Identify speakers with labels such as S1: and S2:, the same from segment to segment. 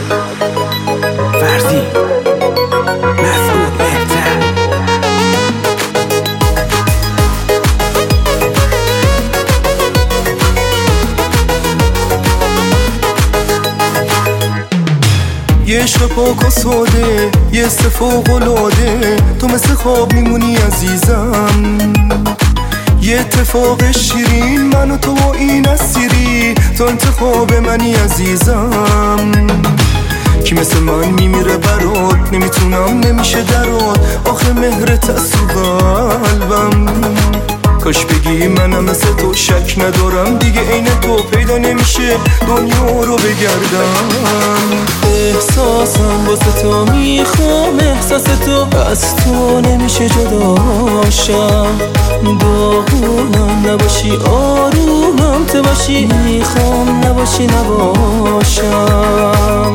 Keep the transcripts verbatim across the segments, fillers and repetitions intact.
S1: فرزی مسعود بهتر.
S2: یه عشق پاک و ساده، یه حس فوق‌العاده، تو مثل خواب میمونی عزیزم. یه اتفاق شیرین، من و تو و این اسیری، تو انتخاب منی عزیزم. کی مثل من میمیره برات، نمیتونم نمیشه درات، آخه مهرت از تو قلبم. کاش بگی منم مثل تو، شک ندارم دیگه عین تو پیدا نمیشه دنیا رو بگردم.
S3: احساسم واسه تو میخوام، احساس تو از تو نمیشه جداشم. داغونم نباشی آرومم تو باشی، میخوام نباشی نباشم.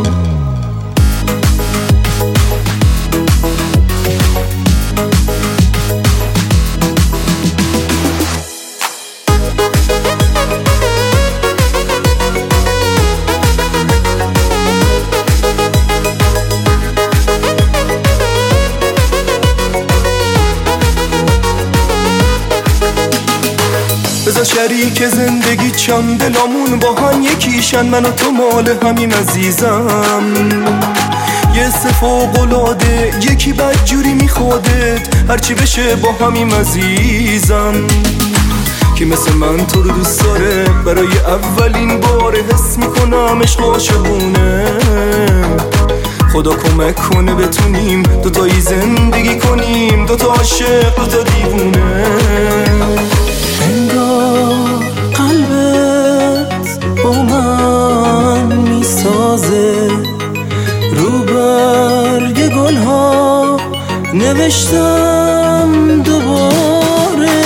S2: بذار شریک زندگی چم، دلامون با هم یکیشن، من و تو مال همیم عزیزم. یه حس فوق‌العاده، یکی بدجوری میخوادت، هرچی بشه با همیم عزیزم. کی مثل من تو رو دوست داره، برای اولین بار حس میکنم عشق عاشقونه. خدا کمک کنه بتونیم دوتایی زندگی کنیم، دوتا عاشق دوتا دیوونه.
S3: انگار قلبت با من میسازه، رو برگ گل ها نوشتم دوباره.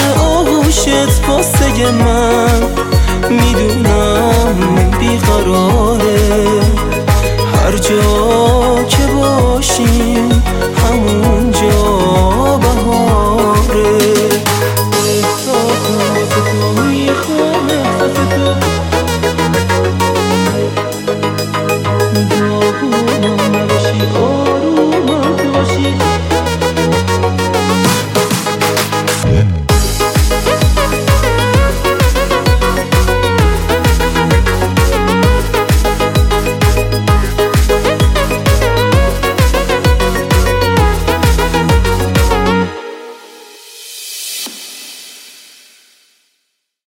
S3: آغوشت واسه من میدونم بیقرار